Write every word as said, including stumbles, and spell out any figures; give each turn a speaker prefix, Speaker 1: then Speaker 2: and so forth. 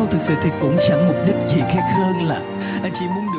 Speaker 1: thực sự thì cũng chẳng mục đích gì khác hơn là anh chỉ muốn được